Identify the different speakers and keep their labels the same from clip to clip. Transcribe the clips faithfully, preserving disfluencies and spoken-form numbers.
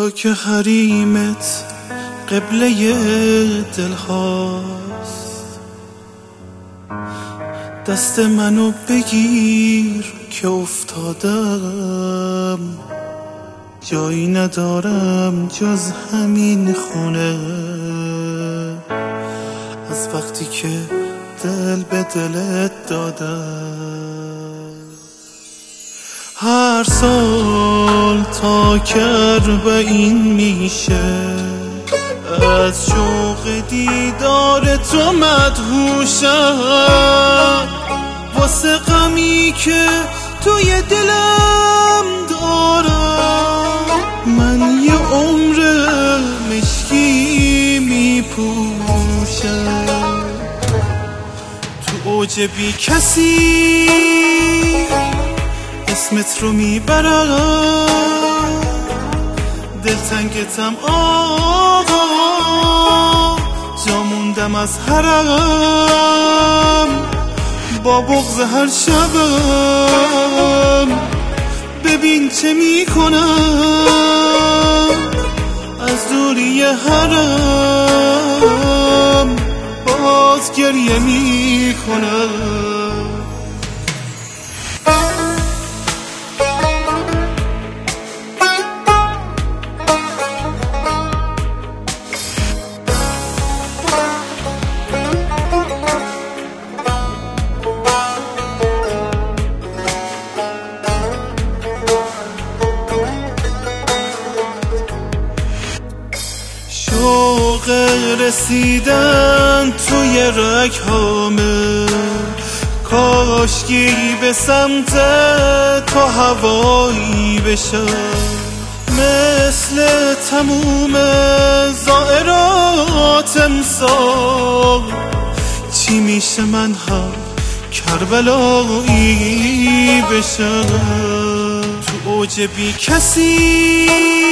Speaker 1: تو که حریمت قبله دل هاست، دست منو بگیر که افتادم، جایی ندارم جز همین خونه. از وقتی که دل به دلت دادم، هر سال تا که اربعین میشه، از شوق دیدار تو مدهوشم. واسه غمی که توی دلم دارم، من یه عمر مشکی میپوشم. تو اوج بی کسی اسمت رو میبرم، دلتنگتم آقا، جا موندم از حرم. با بغض هر شبم ببین چه میکنم، از دوری حرم باز گریه میکنم. شوق رسیدن توی رگ‌هامه، کاشکی به سمت تو هوایی بشم. مثل تموم زائرات امسال، چی میشه من هم کربلایی بشم. تو اوج بی کسی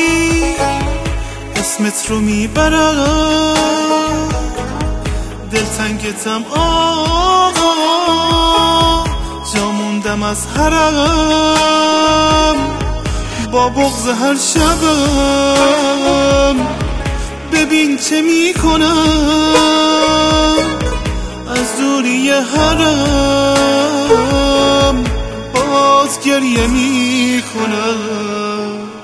Speaker 1: اسمت رو میبرم، دلتنگتم آقا، جا موندم از حرم. با بغض هر شبم ببین چه میکنم، از دوری حرم باز گریه میکنم.